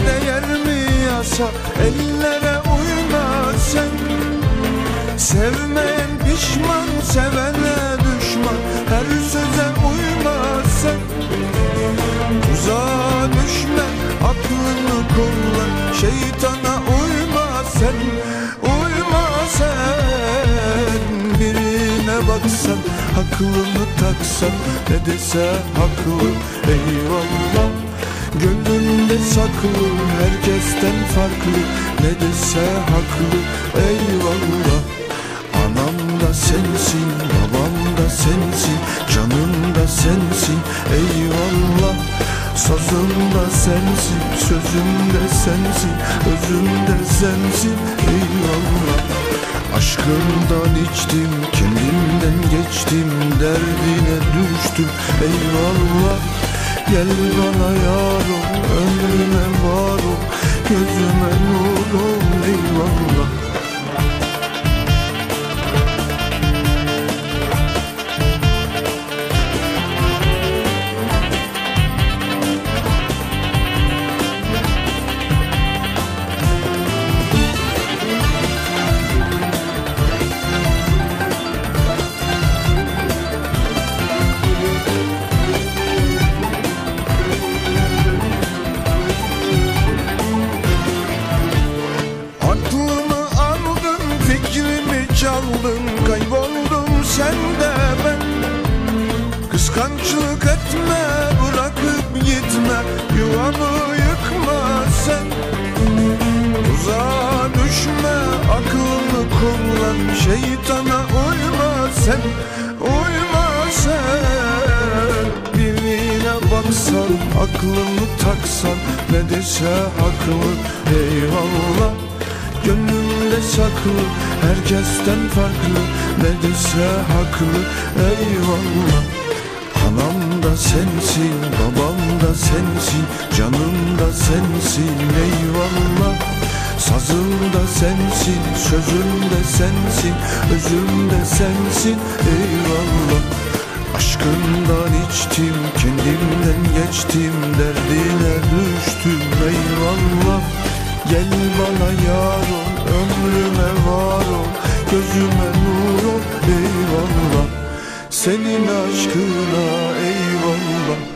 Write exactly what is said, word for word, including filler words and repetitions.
değer mi yasa, ellere uyma sen. Sevmeyen pişman, sevene düşman, her söze uyma sen. Tuzağa düşme, aklını kullan, şeytana uyma sen. Uyma sen. Birine baksan, aklını taksan, ne dese haklı, eyvallah. Gönlünde saklı, herkesten farklı, ne dese haklı, eyvallah. Anam da sensin, babam da sensin, canım da sensin, eyvallah. Sazım da sensin, sözüm de sensin, özüm de sensin, eyvallah. Aşkından içtim, kendimden geçtim, derdine düştüm, eyvallah. Gel bana yar ol, ömrüme var ol, gözüme nur ol, eyvallah. Çaldın, kayboldum sende ben. Kıskançlık etme, bırakıp gitme, yuvamı yıkma sen. Tuzağa düşme, aklını kullan, şeytana uyma sen. Uyma sen. Birine baksan, aklını taksan, ne dese haklı, eyvallah. Gönlümde saklı, herkesten farklı, ne dese haklı, eyvallah. Anam da sensin, babam da sensin, canım da sensin, eyvallah. Sazım da sensin, sözüm de sensin, özüm de sensin, eyvallah. Aşkından içtim, kendimden geçtim, derdine düştüm, eyvallah. Gel bana yar ol, ömrüme var ol, gözüme nur ol, eyvallah. Senin aşkına eyvallah.